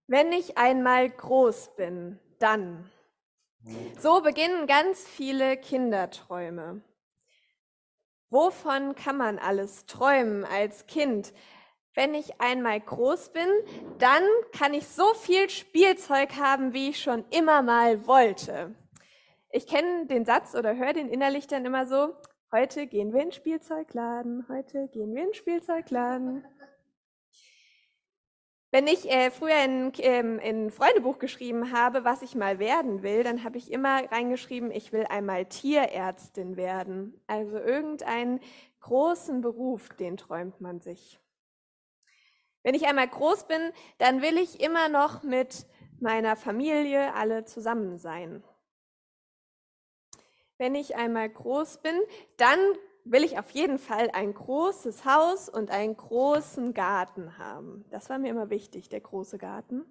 Wenn ich einmal groß bin, dann. So beginnen ganz viele Kinderträume. Wovon kann man alles träumen als Kind? Wenn ich einmal groß bin, dann kann ich so viel Spielzeug haben, wie ich schon immer mal wollte. Ich kenne den Satz oder höre den innerlich dann immer so: Heute gehen wir in den Spielzeugladen, heute gehen wir in den Spielzeugladen. Wenn ich früher in Freundebuch geschrieben habe, was ich mal werden will, dann habe ich immer reingeschrieben, ich will einmal Tierärztin werden. Also irgendeinen großen Beruf, den träumt man sich. Wenn ich einmal groß bin, dann will ich immer noch mit meiner Familie alle zusammen sein. Wenn ich einmal groß bin, dann will ich auf jeden Fall ein großes Haus und einen großen Garten haben. Das war mir immer wichtig, der große Garten.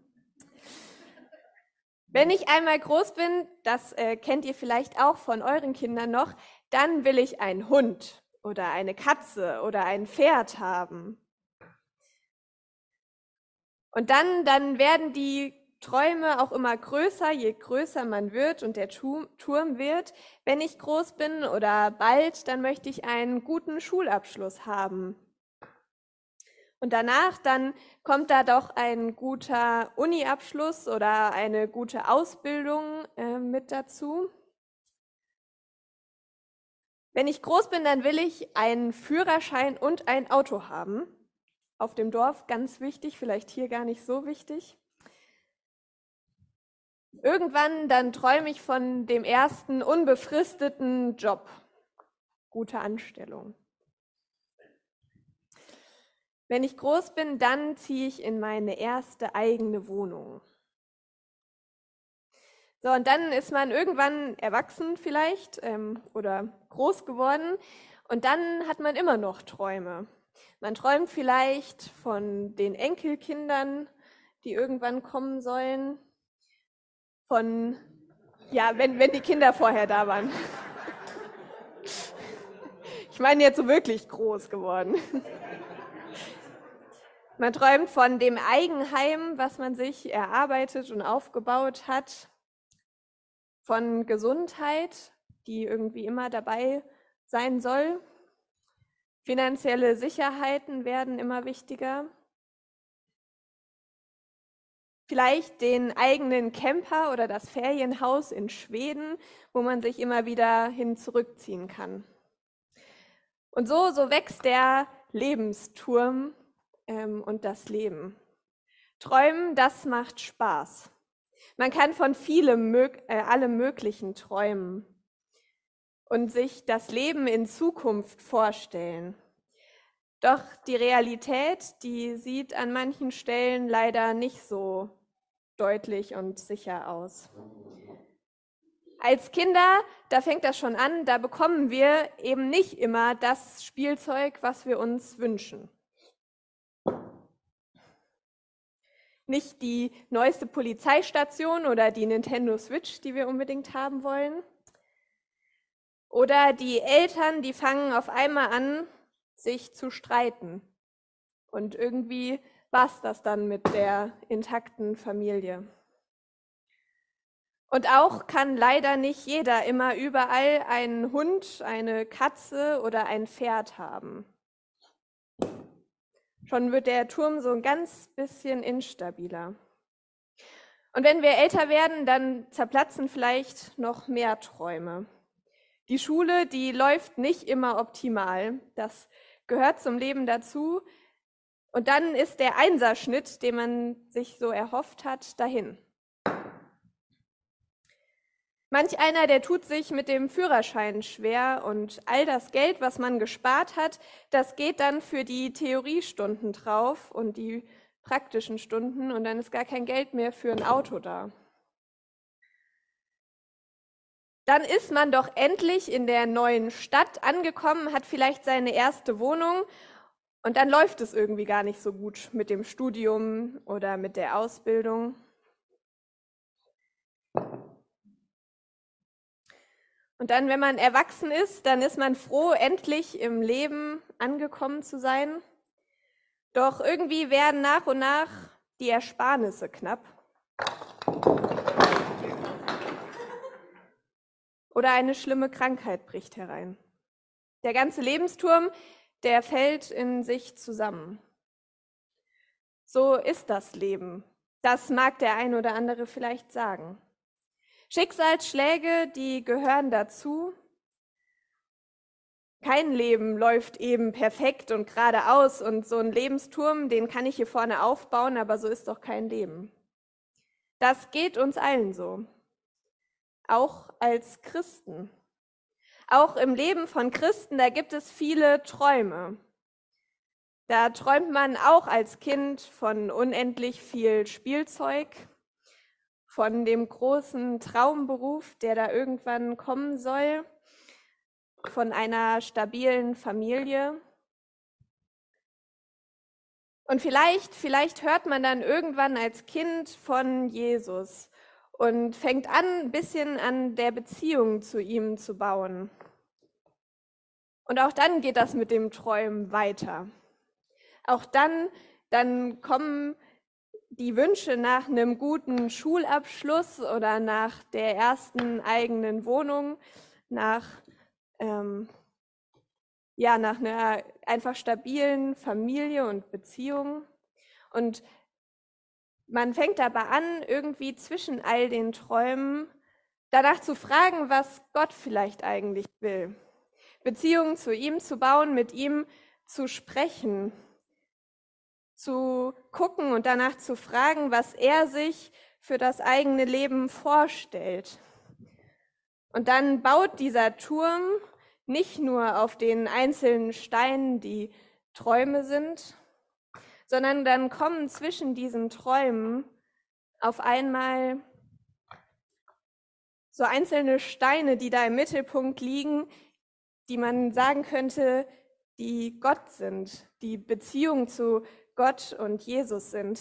Wenn ich einmal groß bin, das kennt ihr vielleicht auch von euren Kindern noch, dann will ich einen Hund oder eine Katze oder ein Pferd haben. Und dann werden die Träume auch immer größer, je größer man wird und der Turm wird. Wenn ich groß bin oder bald, dann möchte ich einen guten Schulabschluss haben. Und danach, dann kommt da doch ein guter Uni-Abschluss oder eine gute Ausbildung mit dazu. Wenn ich groß bin, dann will ich einen Führerschein und ein Auto haben. Auf dem Dorf ganz wichtig, vielleicht hier gar nicht so wichtig. Irgendwann dann träume ich von dem ersten unbefristeten Job. Gute Anstellung. Wenn ich groß bin, dann ziehe ich in meine erste eigene Wohnung. So, und dann ist man irgendwann erwachsen vielleicht oder groß geworden und dann hat man immer noch Träume. Man träumt vielleicht von den Enkelkindern, die irgendwann kommen sollen. Wenn die Kinder vorher da waren. Ich meine jetzt so wirklich groß geworden. Man träumt von dem Eigenheim, was man sich erarbeitet und aufgebaut hat. Von Gesundheit, die irgendwie immer dabei sein soll. Finanzielle Sicherheiten werden immer wichtiger. Vielleicht den eigenen Camper oder das Ferienhaus in Schweden, wo man sich immer wieder hin zurückziehen kann. Und so wächst der Lebensturm und das Leben. Träumen, das macht Spaß. Man kann von allem Möglichen träumen und sich das Leben in Zukunft vorstellen. Doch die Realität, die sieht an manchen Stellen leider nicht so deutlich und sicher aus. Als Kinder, da fängt das schon an, da bekommen wir eben nicht immer das Spielzeug, was wir uns wünschen. Nicht die neueste Polizeistation oder die Nintendo Switch, die wir unbedingt haben wollen. Oder die Eltern, die fangen auf einmal an, sich zu streiten. Und irgendwie war es das dann mit der intakten Familie. Und auch kann leider nicht jeder immer überall einen Hund, eine Katze oder ein Pferd haben. Schon wird der Turm so ein ganz bisschen instabiler. Und wenn wir älter werden, dann zerplatzen vielleicht noch mehr Träume. Die Schule, die läuft nicht immer optimal. Das gehört zum Leben dazu. Und dann ist der Einserschnitt, den man sich so erhofft hat, dahin. Manch einer, der tut sich mit dem Führerschein schwer und all das Geld, was man gespart hat, das geht dann für die Theoriestunden drauf und die praktischen Stunden und dann ist gar kein Geld mehr für ein Auto da. Dann ist man doch endlich in der neuen Stadt angekommen, hat vielleicht seine erste Wohnung und dann läuft es irgendwie gar nicht so gut mit dem Studium oder mit der Ausbildung. Und dann, wenn man erwachsen ist, dann ist man froh, endlich im Leben angekommen zu sein. Doch irgendwie werden nach und nach die Ersparnisse knapp oder eine schlimme Krankheit bricht herein. Der ganze Lebensturm, der fällt in sich zusammen. So ist das Leben. Das mag der ein oder andere vielleicht sagen. Schicksalsschläge, die gehören dazu. Kein Leben läuft eben perfekt und geradeaus und so ein Lebensturm, den kann ich hier vorne aufbauen, aber so ist doch kein Leben. Das geht uns allen so, auch als Christen. Auch im Leben von Christen, da gibt es viele Träume. Da träumt man auch als Kind von unendlich viel Spielzeug, von dem großen Traumberuf, der da irgendwann kommen soll, von einer stabilen Familie. Und vielleicht hört man dann irgendwann als Kind von Jesus und fängt an, ein bisschen an der Beziehung zu ihm zu bauen. Und auch dann geht das mit dem Träumen weiter. Auch dann kommen die Wünsche nach einem guten Schulabschluss oder nach der ersten eigenen Wohnung, nach einer einfach stabilen Familie und Beziehung. Und man fängt aber an, irgendwie zwischen all den Träumen danach zu fragen, was Gott vielleicht eigentlich will. Beziehungen zu ihm zu bauen, mit ihm zu sprechen, zu gucken und danach zu fragen, was er sich für das eigene Leben vorstellt. Und dann baut dieser Turm nicht nur auf den einzelnen Steinen, die Träume sind, sondern dann kommen zwischen diesen Träumen auf einmal so einzelne Steine, die da im Mittelpunkt liegen, die man sagen könnte, die Gott sind, die Beziehung zu Gott und Jesus sind.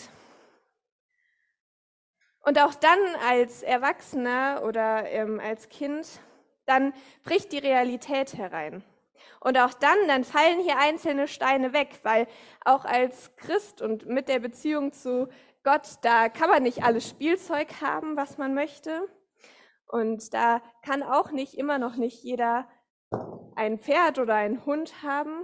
Und auch dann als Erwachsener oder als Kind, dann bricht die Realität herein. Und auch dann fallen hier einzelne Steine weg, weil auch als Christ und mit der Beziehung zu Gott, da kann man nicht alles Spielzeug haben, was man möchte. Und da kann auch immer noch nicht jeder ein Pferd oder einen Hund haben.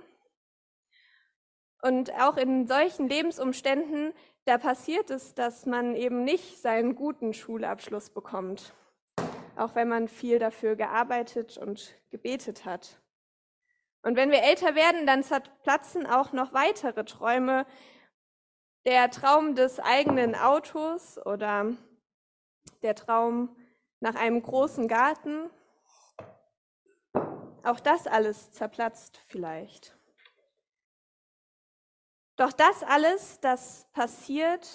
Und auch in solchen Lebensumständen, da passiert es, dass man eben nicht seinen guten Schulabschluss bekommt, auch wenn man viel dafür gearbeitet und gebetet hat. Und wenn wir älter werden, dann platzen auch noch weitere Träume. Der Traum des eigenen Autos oder der Traum nach einem großen Garten. Auch das alles zerplatzt vielleicht. Doch das alles, das passiert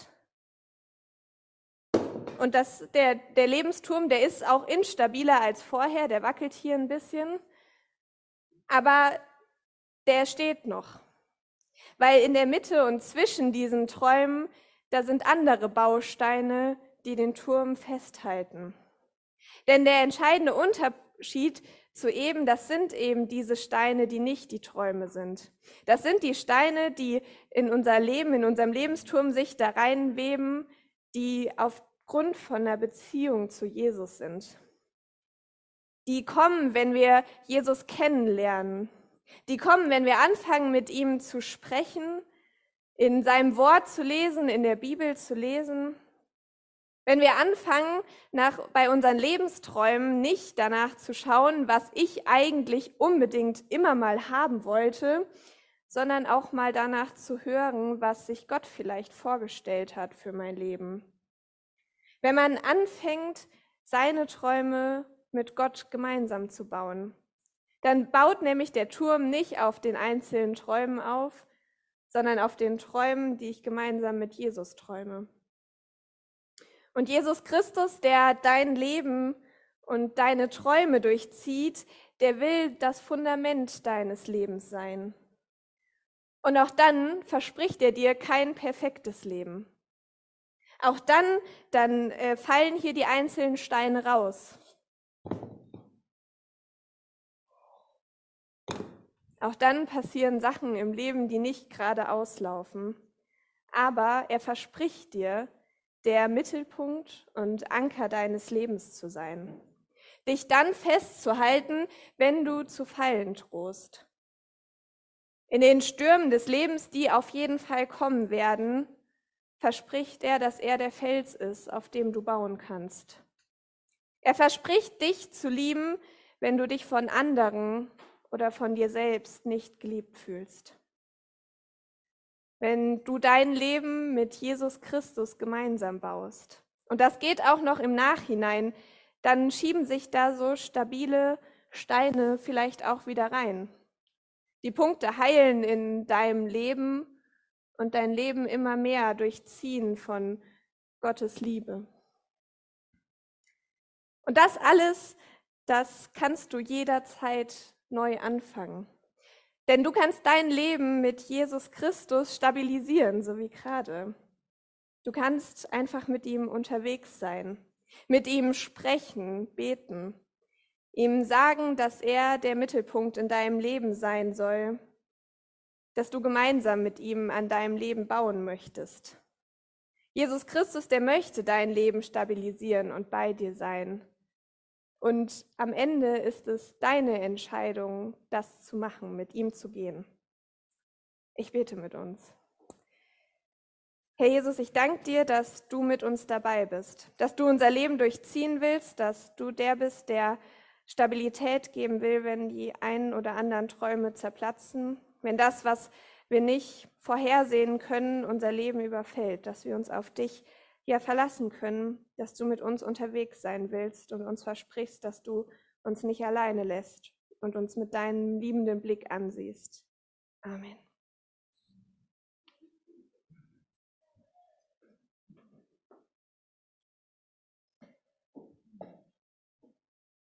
und der Lebensturm, der ist auch instabiler als vorher, der wackelt hier ein bisschen, aber der steht noch. Weil in der Mitte und zwischen diesen Träumen, da sind andere Bausteine, die den Turm festhalten. Denn der entscheidende Unterschied zu eben, das sind eben diese Steine, die nicht die Träume sind. Das sind die Steine, die in unser Leben, in unserem Lebensturm sich da reinweben, die aufgrund von einer Beziehung zu Jesus sind. Die kommen, wenn wir Jesus kennenlernen. Die kommen, wenn wir anfangen, mit ihm zu sprechen, in seinem Wort zu lesen, in der Bibel zu lesen. Wenn wir anfangen, bei unseren Lebensträumen nicht danach zu schauen, was ich eigentlich unbedingt immer mal haben wollte, sondern auch mal danach zu hören, was sich Gott vielleicht vorgestellt hat für mein Leben. Wenn man anfängt, seine Träume mit Gott gemeinsam zu bauen, dann baut nämlich der Turm nicht auf den einzelnen Träumen auf, sondern auf den Träumen, die ich gemeinsam mit Jesus träume. Und Jesus Christus, der dein Leben und deine Träume durchzieht, der will das Fundament deines Lebens sein. Und auch dann verspricht er dir kein perfektes Leben. Auch dann fallen hier die einzelnen Steine raus. Auch dann passieren Sachen im Leben, die nicht gerade auslaufen. aber er verspricht dir, der Mittelpunkt und Anker deines Lebens zu sein. Dich dann festzuhalten, wenn du zu fallen drohst. In den Stürmen des Lebens, die auf jeden Fall kommen werden, verspricht er, dass er der Fels ist, auf dem du bauen kannst. Er verspricht, dich zu lieben, wenn du dich von anderen oder von dir selbst nicht geliebt fühlst. Wenn du dein Leben mit Jesus Christus gemeinsam baust. Und das geht auch noch im Nachhinein, dann schieben sich da so stabile Steine vielleicht auch wieder rein. Die Punkte heilen in deinem Leben und dein Leben immer mehr durchziehen von Gottes Liebe. Und das alles, das kannst du jederzeit neu anfangen. Denn du kannst dein Leben mit Jesus Christus stabilisieren, so wie gerade. Du kannst einfach mit ihm unterwegs sein, mit ihm sprechen, beten, ihm sagen, dass er der Mittelpunkt in deinem Leben sein soll, dass du gemeinsam mit ihm an deinem Leben bauen möchtest. Jesus Christus, der möchte dein Leben stabilisieren und bei dir sein. Und am Ende ist es deine Entscheidung, das zu machen, mit ihm zu gehen. Ich bete mit uns. Herr Jesus, ich danke dir, dass du mit uns dabei bist, dass du unser Leben durchziehen willst, dass du der bist, der Stabilität geben will, wenn die einen oder anderen Träume zerplatzen, wenn das, was wir nicht vorhersehen können, unser Leben überfällt, dass wir uns auf dich ja verlassen können, dass du mit uns unterwegs sein willst und uns versprichst, dass du uns nicht alleine lässt und uns mit deinem liebenden Blick ansiehst. Amen.